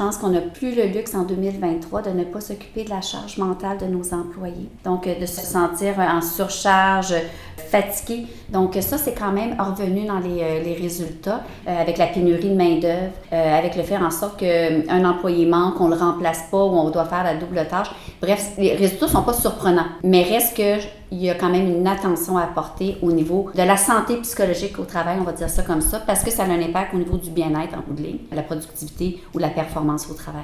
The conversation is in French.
pense qu'on n'a plus le luxe en 2023 de ne pas s'occuper de la charge mentale de nos employés. Donc, de se sentir en surcharge, fatigué. Donc, ça, c'est quand même revenu dans les résultats avec la pénurie de main-d'œuvre, avec le fait en sorte qu'un employé manque, on ne le remplace pas ou on doit faire la double tâche. Bref, les résultats ne sont pas surprenants, mais reste qu'il y a quand même une attention à apporter au niveau de la santé psychologique au travail, on va dire ça comme ça, parce que ça a un impact au niveau du bien-être en bout de ligne, la productivité ou la performance au travail.